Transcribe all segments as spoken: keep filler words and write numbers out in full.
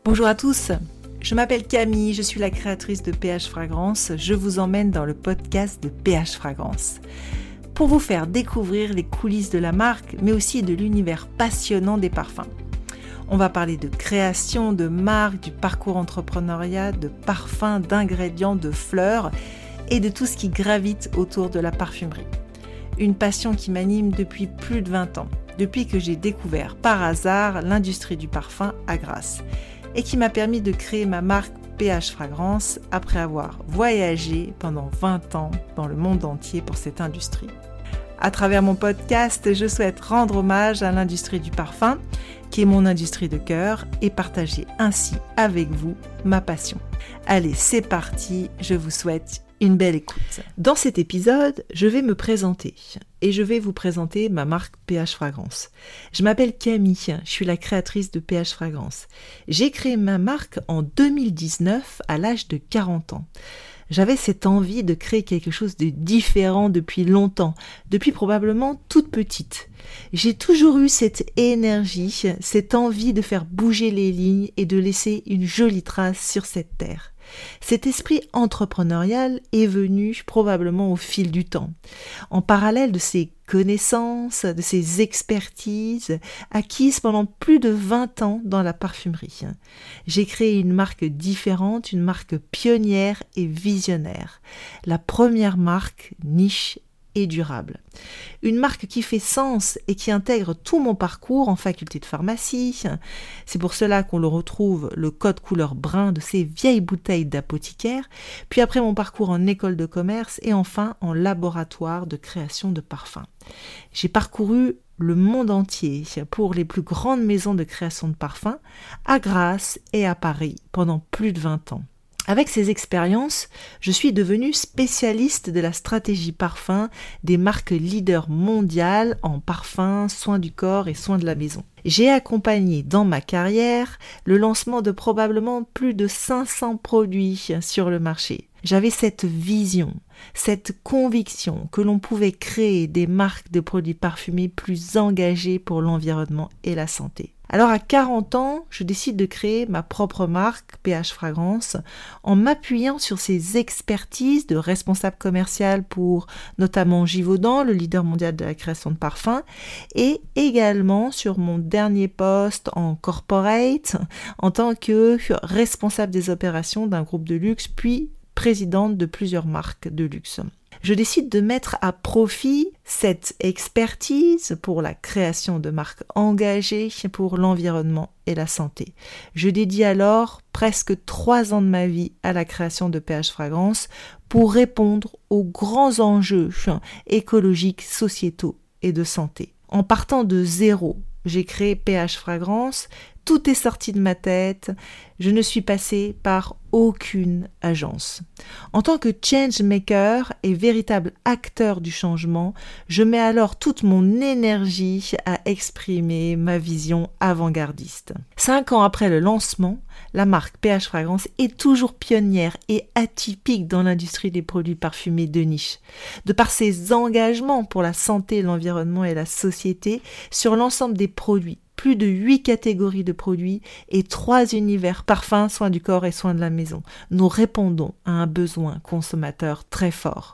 Bonjour à tous, je m'appelle Camille, je suis la créatrice de P H Fragrance. Je vous emmène dans le podcast de P H Fragrance pour vous faire découvrir les coulisses de la marque, mais aussi de l'univers passionnant des parfums. On va parler de création, de marque, du parcours entrepreneurial, de parfums, d'ingrédients, de fleurs et de tout ce qui gravite autour de la parfumerie. Une passion qui m'anime depuis plus de vingt ans, depuis que j'ai découvert par hasard l'industrie du parfum à Grasse et qui m'a permis de créer ma marque P H Fragrance après avoir voyagé pendant vingt ans dans le monde entier pour cette industrie. À travers mon podcast, je souhaite rendre hommage à l'industrie du parfum, qui est mon industrie de cœur, et partager ainsi avec vous ma passion. Allez, c'est parti, je vous souhaite une belle écoute. Dans cet épisode, je vais me présenter et je vais vous présenter ma marque P H Fragrance. Je m'appelle Camille, je suis la créatrice de P H Fragrance. J'ai créé ma marque en deux mille dix-neuf à l'âge de quarante ans. J'avais cette envie de créer quelque chose de différent depuis longtemps, depuis probablement toute petite. J'ai toujours eu cette énergie, cette envie de faire bouger les lignes et de laisser une jolie trace sur cette terre. Cet esprit entrepreneurial est venu probablement au fil du temps, en parallèle de ces connaissances, de ces expertises acquises pendant plus de vingt ans dans la parfumerie. J'ai créé une marque différente, une marque pionnière et visionnaire. La première marque niche et durable. Une marque qui fait sens et qui intègre tout mon parcours en faculté de pharmacie. C'est pour cela qu'on le retrouve, le code couleur brun de ces vieilles bouteilles d'apothicaire, puis après mon parcours en école de commerce et enfin en laboratoire de création de parfums. J'ai parcouru le monde entier pour les plus grandes maisons de création de parfums, à Grasse et à Paris pendant plus de vingt ans. Avec ces expériences, je suis devenue spécialiste de la stratégie parfum des marques leaders mondiales en parfum, soins du corps et soins de la maison. J'ai accompagné dans ma carrière le lancement de probablement plus de cinq cents produits sur le marché. J'avais cette vision, cette conviction que l'on pouvait créer des marques de produits parfumés plus engagées pour l'environnement et la santé. Alors à quarante ans, je décide de créer ma propre marque P H Fragrance en m'appuyant sur ces expertises de responsable commercial pour notamment Givaudan, le leader mondial de la création de parfums, et également sur mon dernier poste en corporate en tant que responsable des opérations d'un groupe de luxe puis présidente de plusieurs marques de luxe. Je décide de mettre à profit cette expertise pour la création de marques engagées pour l'environnement et la santé. Je dédie alors presque trois ans de ma vie à la création de P H Fragrance pour répondre aux grands enjeux écologiques, sociétaux et de santé. En partant de zéro, j'ai créé P H Fragrance, tout est sorti de ma tête, je ne suis passée par aucune agence. En tant que change maker et véritable acteur du changement, je mets alors toute mon énergie à exprimer ma vision avant-gardiste. Cinq ans après le lancement, la marque P H Fragrance est toujours pionnière et atypique dans l'industrie des produits parfumés de niche. De par ses engagements pour la santé, l'environnement et la société sur l'ensemble des produits, plus de huit catégories de produits et trois univers parfums, soins du corps et soins de la maison. Nous répondons à un besoin consommateur très fort.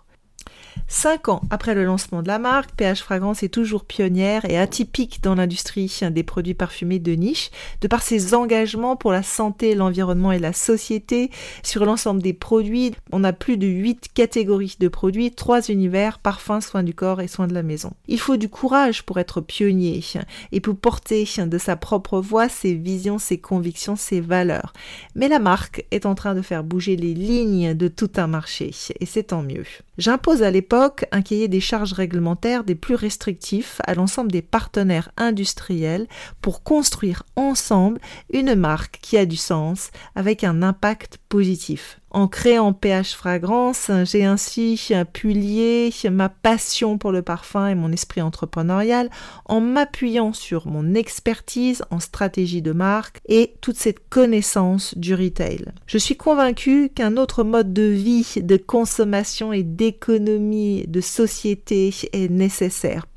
Cinq ans après le lancement de la marque, P H Fragrance est toujours pionnière et atypique dans l'industrie des produits parfumés de niche, de par ses engagements pour la santé, l'environnement et la société. Sur l'ensemble des produits, on a plus de huit catégories de produits, trois univers, parfums, soins du corps et soins de la maison. Il faut du courage pour être pionnier et pour porter de sa propre voix ses visions, ses convictions, ses valeurs. Mais la marque est en train de faire bouger les lignes de tout un marché et c'est tant mieux. J'impose à l'époque un cahier des charges réglementaires des plus restrictifs à l'ensemble des partenaires industriels pour construire ensemble une marque qui a du sens avec un impact positif. En créant P H Fragrance, j'ai ainsi pu lier ma passion pour le parfum et mon esprit entrepreneurial en m'appuyant sur mon expertise en stratégie de marque et toute cette connaissance du retail. Je suis convaincue qu'un autre mode de vie, de consommation et d'économie de société est nécessaire, plus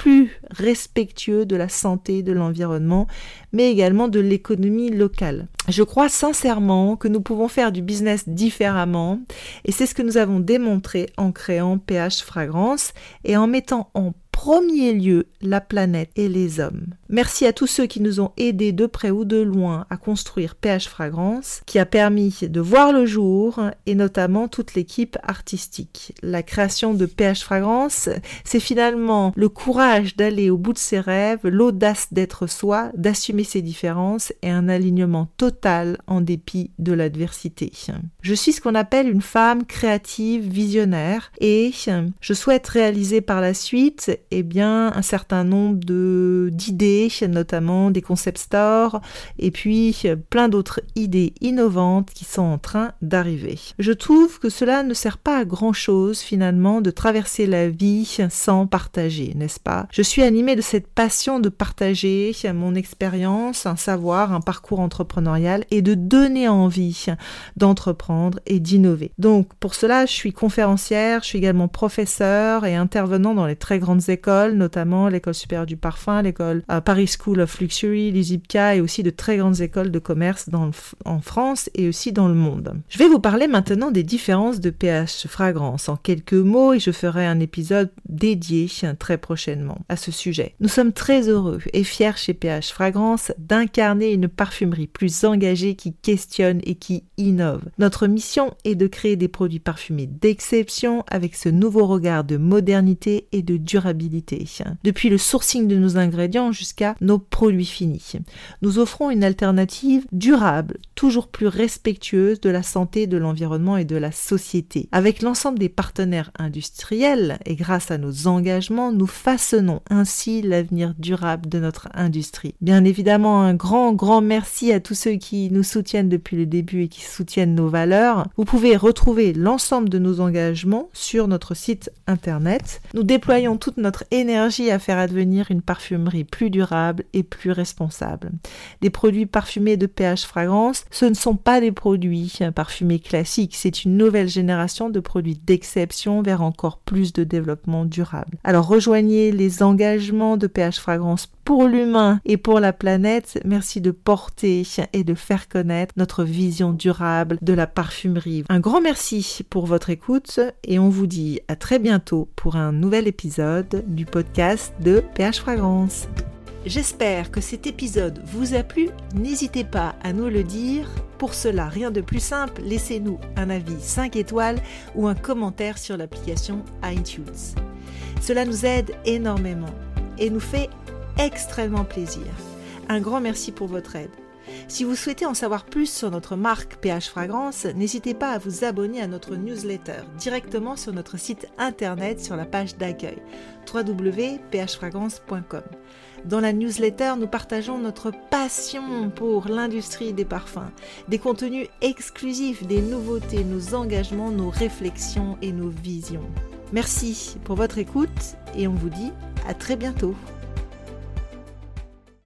respectueux de la santé, de l'environnement, mais également de l'économie locale. Je crois sincèrement que nous pouvons faire du business différemment et c'est ce que nous avons démontré en créant P H Fragrance et en mettant en premier lieu la planète et les hommes. Merci à tous ceux qui nous ont aidés de près ou de loin à construire P H Fragrance, qui a permis de voir le jour et notamment toute l'équipe artistique. La création de P H Fragrance, c'est finalement le courage d'aller au bout de ses rêves, l'audace d'être soi, d'assumer ses différences et un alignement total en dépit de l'adversité. Je suis ce qu'on appelle une femme créative, visionnaire et je souhaite réaliser par la suite eh bien, un certain nombre de, d'idées, notamment des concept stores, et puis plein d'autres idées innovantes qui sont en train d'arriver. Je trouve que cela ne sert pas à grand-chose, finalement, de traverser la vie sans partager, n'est-ce pas? Je suis animée de cette passion de partager mon expérience, un savoir, un parcours entrepreneurial, et de donner envie d'entreprendre et d'innover. Donc, pour cela, je suis conférencière, je suis également professeure et intervenant dans les très grandes écoles, notamment l'école supérieure du parfum, l'école euh, Paris School of Luxury, l'I S I P C A et aussi de très grandes écoles de commerce dans le, en France et aussi dans le monde. Je vais vous parler maintenant des différences de P H Fragrance en quelques mots et je ferai un épisode dédié très prochainement à ce sujet. Nous sommes très heureux et fiers chez P H Fragrance d'incarner une parfumerie plus engagée qui questionne et qui innove. Notre mission est de créer des produits parfumés d'exception avec ce nouveau regard de modernité et de durabilité. Depuis le sourcing de nos ingrédients jusqu'à nos produits finis. Nous offrons une alternative durable, toujours plus respectueuse de la santé, de l'environnement et de la société. Avec l'ensemble des partenaires industriels et grâce à nos engagements, nous façonnons ainsi l'avenir durable de notre industrie. Bien évidemment, un grand, grand merci à tous ceux qui nous soutiennent depuis le début et qui soutiennent nos valeurs. Vous pouvez retrouver l'ensemble de nos engagements sur notre site internet. Nous déployons toute notre énergie à faire advenir une parfumerie plus durable et plus responsable. Des produits parfumés de P H Fragrance, ce ne sont pas des produits parfumés classiques, c'est une nouvelle génération de produits d'exception vers encore plus de développement durable. Alors rejoignez les engagements de P H Fragrance pour l'humain et pour la planète. Merci de porter et de faire connaître notre vision durable de la parfumerie. Un grand merci pour votre écoute et on vous dit à très bientôt pour un nouvel épisode du podcast de P H Fragrance. J'espère que cet épisode vous a plu. N'hésitez pas à nous le dire. Pour cela, rien de plus simple, laissez-nous un avis cinq étoiles ou un commentaire sur l'application iTunes. Cela nous aide énormément et nous fait extrêmement plaisir. Un grand merci pour votre aide. Si vous souhaitez en savoir plus sur notre marque P H Fragrance, n'hésitez pas à vous abonner à notre newsletter directement sur notre site internet sur la page d'accueil w w w point p h fragrance point com. Dans la newsletter, nous partageons notre passion pour l'industrie des parfums, des contenus exclusifs, des nouveautés, nos engagements, nos réflexions et nos visions. Merci pour votre écoute et on vous dit à très bientôt.